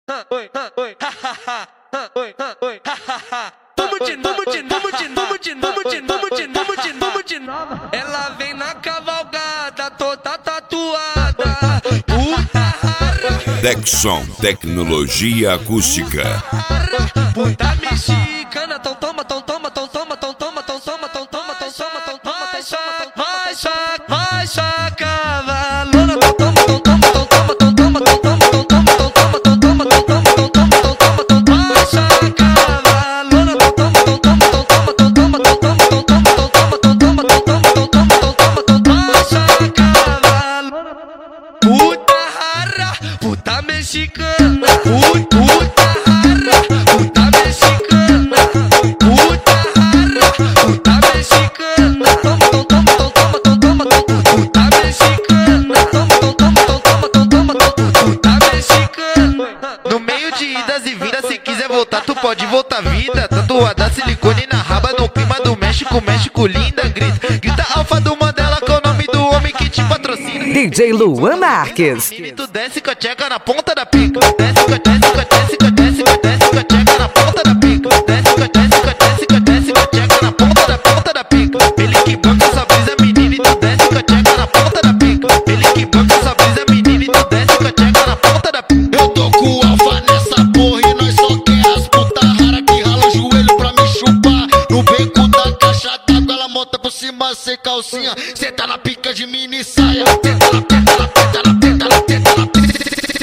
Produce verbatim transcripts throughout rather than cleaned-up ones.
Oi, oi, hahaha. Oi, oi, hahaha. Vamos de novo, vamos de novo, de novo, de novo, de novo, de novo, de novo, de novo. Ela vem na cavalgada, toda tatuada. Puta rara. Dexon, tecnologia acústica. Puta mexicana, tom toma, tom toma, tom toma, tom toma, tom toma, tom toma, tom toma, tom toma, vai saca, vai saca, vai saca, cavalona, tom toma, tom toma, tom toma, tom toma, tom toma, tom toma, tom toma, tom toma, tom toma, tom toma, tom toma, tom toma, vai saca, cavalona, tom toma, tom toma, tom toma, tom toma, tom toma, tom toma, tom toma, tom toma, tom toma, tom toma, tom toma, tom toma, vai saca, cavalona. Puta rara, puta mexicana, puta rara, puta mexicana, puta rara, puta mexicana, toma, toma, toma, toma, toma, toma, puta mexicana, toma, toma, toma, toma, toma, toma, puta mexicana. No meio de idas e vindas, se quiser voltar, tu pode voltar vida. Tatuada silicone na raba, no clima do México, México linda, grita. Grita Alfa do Mandela, que é o nome do homem que te patrocina. D J Luan Marques. E tu desce com a tcheca na ponta da pica. Desce com a desce com a desce com a desce com a desce com a tcheca na ponta da pica. Desce com a desce com a desce com a desce com a tcheca na ponta da ponta da pica. Ele que banca essa brisa, menina, e tu desce com a tcheca na ponta da pica. Ele que banca essa brisa, menina, e tu desce com a tcheca na ponta da pica. Eu tô com o Alfa nessa porra e nós só quer as puta rara que rala o joelho pra me chupar. No beco da caixa d'água ela monta por cima sem calcinha. Cê tá na pica de mini saia. Tenta na tenta na tenta na tenta na tenta na tenta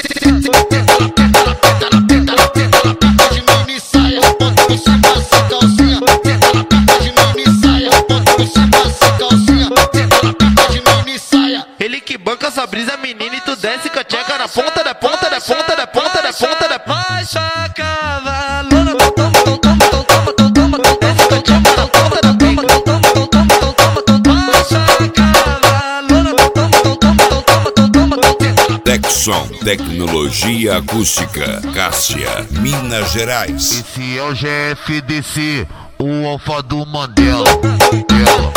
na tenta na tenta na tenta na pica de mini saia. Monta por cima sem calcinha. Tenta na pica de mini saia. Monta por cima sem calcinha. Tenta na pica de mini saia. Ele que banca essa brisa, menina, e tu desce com a tcheca na ponta da ponta da ponta da ponta da ponta da ponta. Vai saca, cavalona, tom toma, tom toma, tom toma, tom toma, tom Desce com a tcheca na ponta da pica. toma, tom toma, tom toma, tom toma, tom toma, vai saca, cavalona, tom toma, tom toma, tom toma, tom toma, tom toma. Dexon, tecnologia acústica. Cássia, Minas Gerais. Esse é o G F D C, o Alfa do Mandela. Mandela.